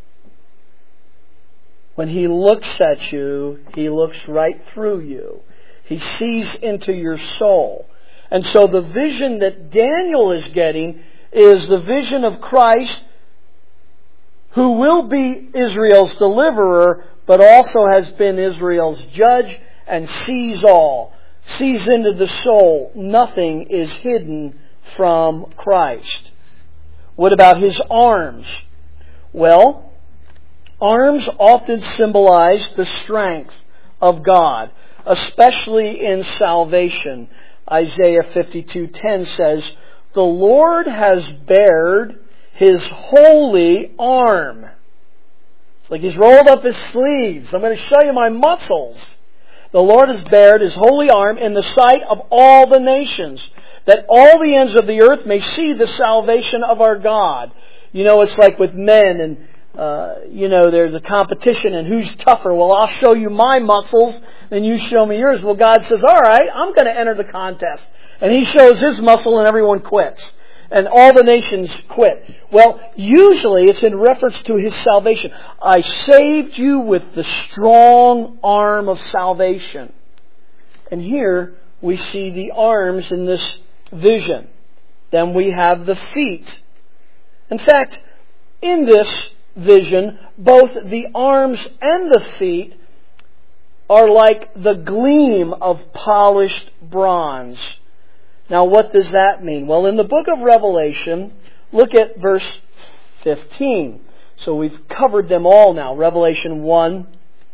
When He looks at you, He looks right through you. He sees into your soul. And so the vision that Daniel is getting is the vision of Christ, who will be Israel's deliverer, but also has been Israel's judge and sees all. Sees into the soul. Nothing is hidden from Christ. What about His arms? Well, arms often symbolize the strength of God, especially in salvation. Isaiah 52:10 says, The Lord has bared His holy arm. It's like He's rolled up His sleeves. I'm going to show you my muscles. The Lord has bared His holy arm in the sight of all the nations, that all the ends of the earth may see the salvation of our God. You know, it's like with men, and there's a competition, and who's tougher? Well, I'll show you my muscles, and you show me yours. Well, God says, all right, I'm going to enter the contest. And He shows His muscle, and everyone quits. And all the nations quit. Well, usually it's in reference to His salvation. I saved you with the strong arm of salvation. And here we see the arms in this vision. Then we have the feet. In fact, in this vision, both the arms and the feet are like the gleam of polished bronze. Now, what does that mean? Well, in the book of Revelation, look at verse 15. So we've covered them all now. Revelation 1,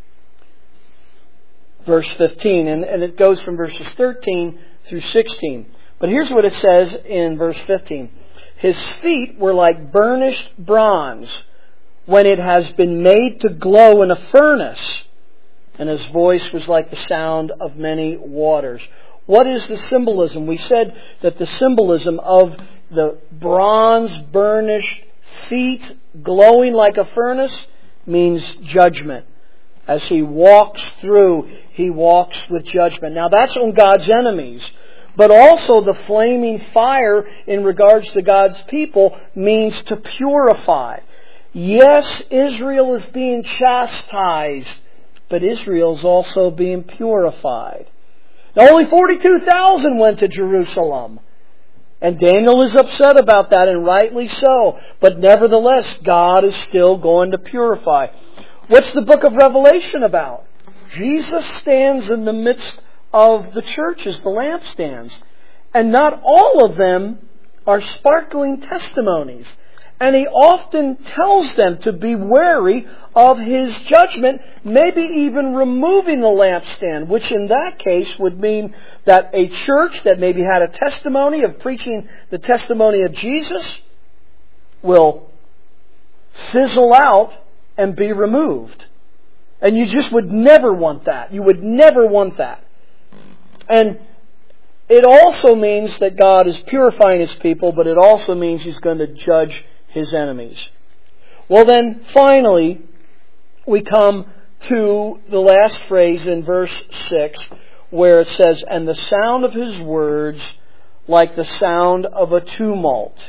verse 15. And it goes from verses 13 through 16. But here's what it says in verse 15. His feet were like burnished bronze when it has been made to glow in a furnace. And His voice was like the sound of many waters. What is the symbolism? We said that the symbolism of the bronze burnished feet glowing like a furnace means judgment. As He walks through, He walks with judgment. Now that's on God's enemies. But also the flaming fire in regards to God's people means to purify. Yes, Israel is being chastised, but Israel is also being purified. Now, only 42,000 went to Jerusalem. And Daniel is upset about that, and rightly so. But nevertheless, God is still going to purify. What's the book of Revelation about? Jesus stands in the midst of the churches, the lampstands. And not all of them are sparkling testimonies. And He often tells them to be wary of His judgment, maybe even removing the lampstand, which in that case would mean that a church that maybe had a testimony of preaching the testimony of Jesus will fizzle out and be removed. And you just would never want that. You would never want that. And it also means that God is purifying His people, but it also means He's going to judge His enemies. Well then, finally, we come to the last phrase in verse 6 where it says, "And the sound of His words like the sound of a tumult."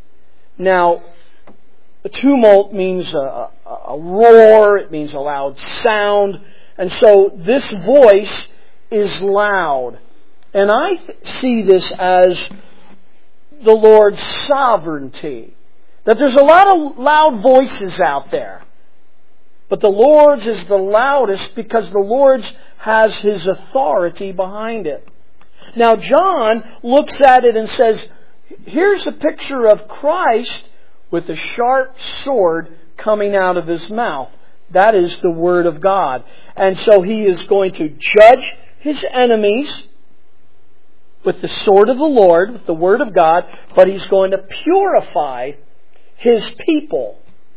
Now, a tumult means a roar, it means a loud sound, and so this voice is loud. And I see this as the Lord's sovereignty. That there's a lot of loud voices out there. But the Lord's is the loudest because the Lord's has His authority behind it. Now John looks at it and says, here's a picture of Christ with a sharp sword coming out of His mouth. That is the Word of God. And so He is going to judge His enemies with the sword of the Lord, with the Word of God, but He's going to purify His people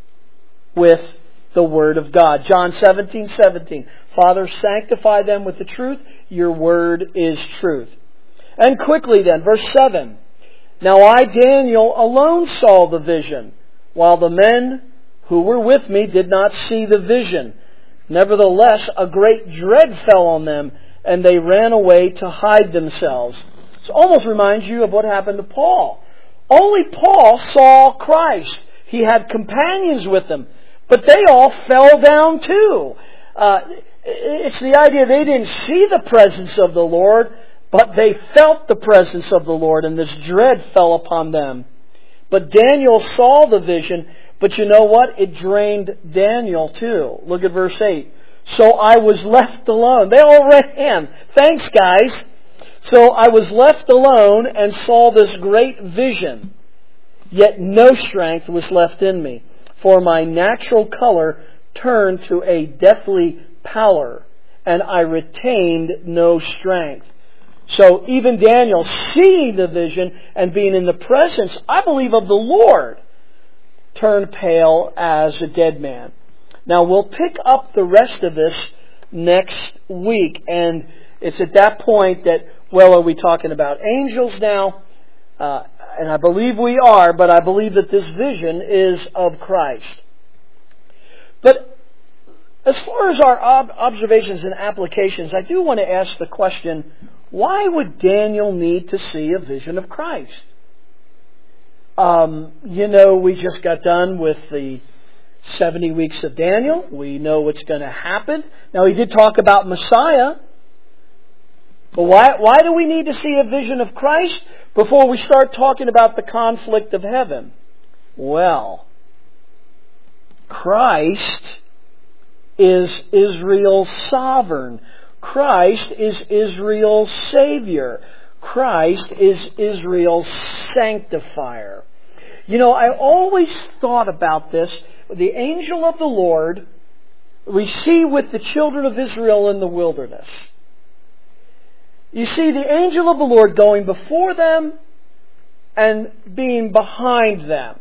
with the Word of God. John 17:17. Father, sanctify them with the truth. Your Word is truth. And quickly then, verse 7. Now I, Daniel, alone saw the vision, while the men who were with me did not see the vision. Nevertheless, a great dread fell on them, and they ran away to hide themselves. This almost reminds you of what happened to Paul. Only Paul saw Christ. He had companions with him, but they all fell down too. It's the idea they didn't see the presence of the Lord, but they felt the presence of the Lord, and this dread fell upon them. But Daniel saw the vision, but you know what? It drained Daniel too. Look at verse 8. So I was left alone. They all ran. Thanks, guys. So I was left alone and saw this great vision. Yet no strength was left in me, for my natural color turned to a deathly pallor, and I retained no strength. So even Daniel, seeing the vision and being in the presence, I believe, of the Lord, turned pale as a dead man. Now we'll pick up the rest of this next week, and it's at that point that, well, are we talking about angels now? And I believe we are, but I believe that this vision is of Christ. But as far as our observations and applications, I do want to ask the question, why would Daniel need to see a vision of Christ? We just got done with the 70 weeks of Daniel. We know what's going to happen. Now, he did talk about Messiah. But why do we need to see a vision of Christ before we start talking about the conflict of heaven? Well, Christ is Israel's sovereign. Christ is Israel's Savior. Christ is Israel's sanctifier. I always thought about this. The angel of the Lord we see with the children of Israel in the wilderness. You see the angel of the Lord going before them and being behind them.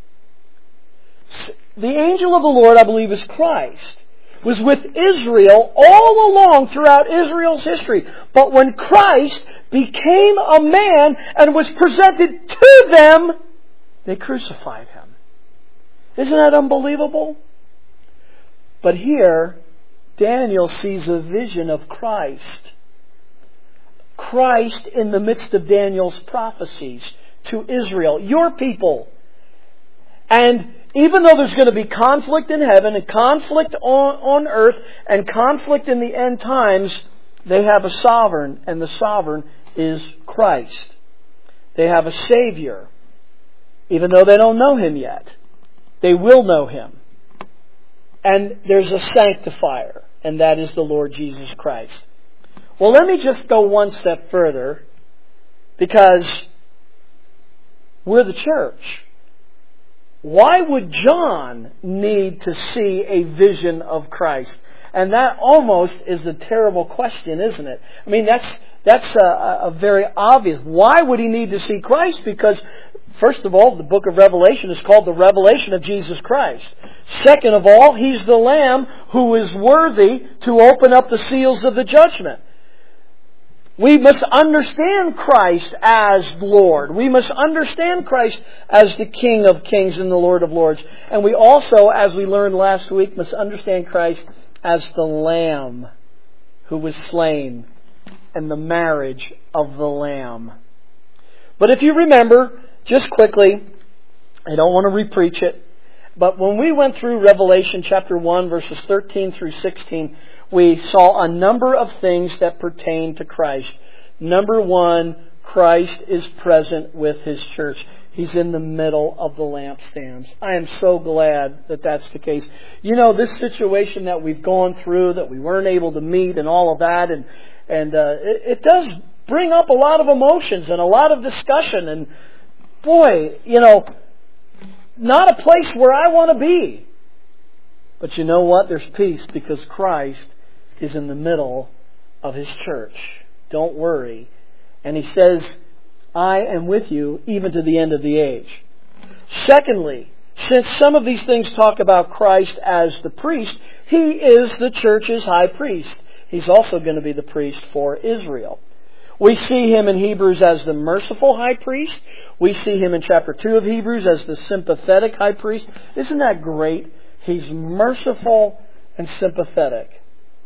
The angel of the Lord, I believe, is Christ. Was with Israel all along throughout Israel's history. But when Christ became a man and was presented to them, they crucified Him. Isn't that unbelievable? But here, Daniel sees a vision of Christ. Christ in the midst of Daniel's prophecies to Israel, your people. And even though there's going to be conflict in heaven and conflict on earth and conflict in the end times, they have a sovereign, and the sovereign is Christ. They have a Savior, even though they don't know Him yet. They will know Him. And there's a sanctifier, and that is the Lord Jesus Christ. Well, let me just go one step further, because we're the church. Why would John need to see a vision of Christ? And that almost is a terrible question, isn't it? I mean, that's a very obvious. Why would he need to see Christ? Because, first of all, the book of Revelation is called the revelation of Jesus Christ. Second of all, He's the Lamb who is worthy to open up the seals of the judgment. We must understand Christ as Lord. We must understand Christ as the King of Kings and the Lord of Lords. And we also, as we learned last week, must understand Christ as the Lamb who was slain and the marriage of the Lamb. But if you remember, just quickly, I don't want to repreach it, but when we went through Revelation chapter 1, verses 13 through 16, we saw a number of things that pertain to Christ. Number one, Christ is present with His church. He's in the middle of the lampstands. I am so glad that that's the case. You know, this situation that we've gone through, that we weren't able to meet and all of that, and it does bring up a lot of emotions and a lot of discussion. And boy, you know, not a place where I want to be. But you know what? There's peace because Christ is in the middle of His church. Don't worry. And He says, I am with you even to the end of the age. Secondly, since some of these things talk about Christ as the priest, He is the church's high priest. He's also going to be the priest for Israel. We see Him in Hebrews as the merciful high priest. We see Him in chapter 2 of Hebrews as the sympathetic high priest. Isn't that great? He's merciful and sympathetic.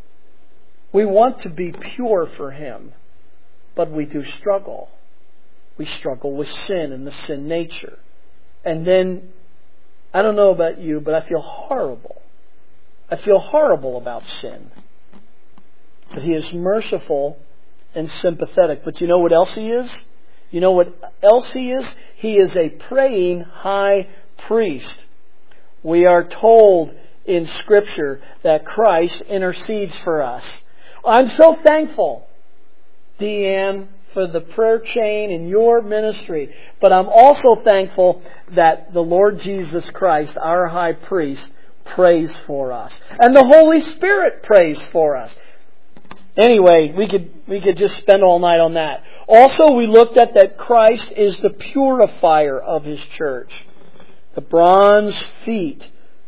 We want to be pure for Him, but we do struggle. We struggle with sin and the sin nature. And then, I don't know about you, but I feel horrible. I feel horrible about sin. But He is merciful and sympathetic. But you know what else He is? You know what else He is? He is a praying high priest. We are told in Scripture that Christ intercedes for us. I'm so thankful, Deanne, for the prayer chain in your ministry. But I'm also thankful that the Lord Jesus Christ, our high priest, prays for us. And the Holy Spirit prays for us. Anyway, we could just spend all night on that. Also, we looked at that Christ is the purifier of His church. The bronze feet.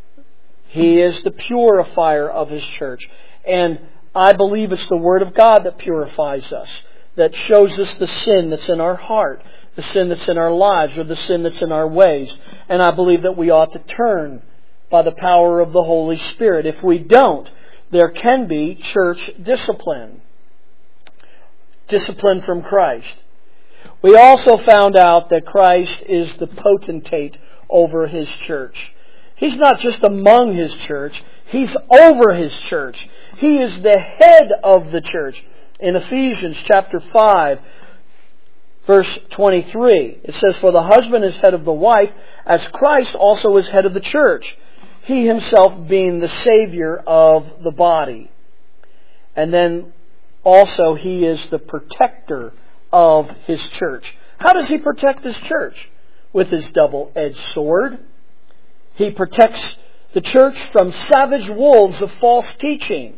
He is the purifier of His church. And I believe it's the Word of God that purifies us, that shows us the sin that's in our heart, the sin that's in our lives, or the sin that's in our ways. And I believe that we ought to turn by the power of the Holy Spirit. If we don't, there can be church discipline. Discipline from Christ. We also found out that Christ is the potentate over His church. He's not just among His church, He's over His church. He is the head of the church. In Ephesians chapter 5, verse 23, it says, For the husband is head of the wife, as Christ also is head of the church, He Himself being the Savior of the body. And then also He is the protector of His church. How does He protect His church? With His double-edged sword. He protects the church from savage wolves of false teaching.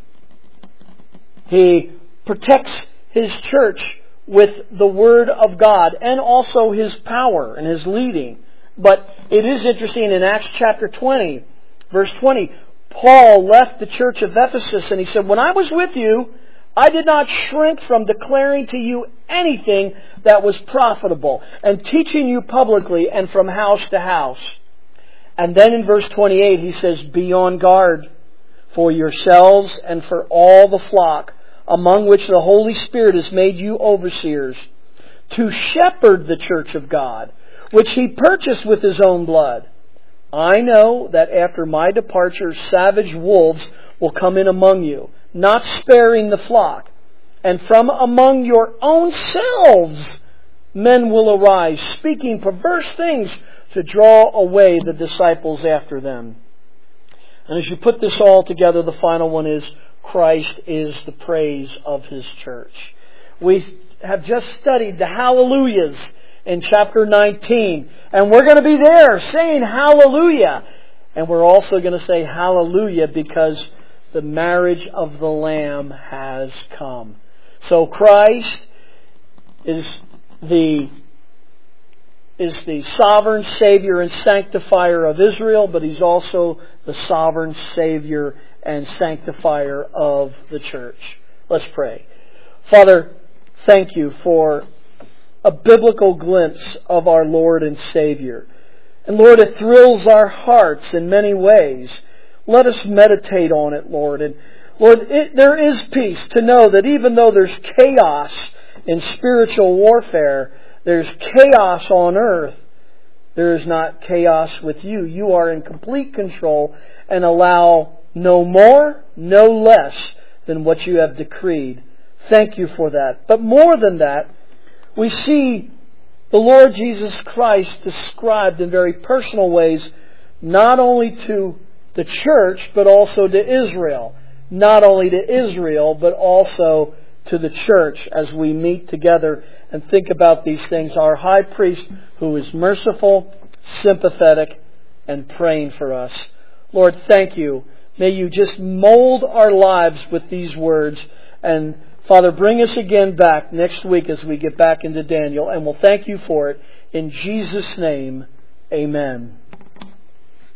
He protects His church with the Word of God and also His power and His leading. But it is interesting in Acts chapter 20, verse 20, Paul left the church of Ephesus and he said, When I was with you, I did not shrink from declaring to you anything that was profitable and teaching you publicly and from house to house. And then in verse 28 he says, Be on guard for yourselves and for all the flock, among which the Holy Spirit has made you overseers, to shepherd the church of God, which He purchased with His own blood. I know that after my departure, savage wolves will come in among you, not sparing the flock. And from among your own selves men will arise, speaking perverse things to draw away the disciples after them. And as you put this all together, the final one is, Christ is the praise of His church. We have just studied the hallelujahs in chapter 19. And we're going to be there saying hallelujah. And we're also going to say hallelujah because the marriage of the Lamb has come. So Christ is the sovereign Savior and sanctifier of Israel, but He's also the sovereign Savior and sanctifier of the church. Let's pray. Father, thank You for a biblical glimpse of our Lord and Savior. And Lord, it thrills our hearts in many ways. Let us meditate on it, Lord. And Lord, there is peace to know that even though there's chaos in spiritual warfare, there's chaos on earth, there is not chaos with you. You are in complete control and allow no more, no less than what you have decreed. Thank you for that. But more than that, we see the Lord Jesus Christ described in very personal ways, not only to the church, but also to Israel. Not only to Israel, but also to the church as we meet together and think about these things. Our high priest who is merciful, sympathetic, and praying for us. Lord, thank you. May you just mold our lives with these words. And Father, bring us again back next week as we get back into Daniel. And we'll thank you for it. In Jesus' name, amen.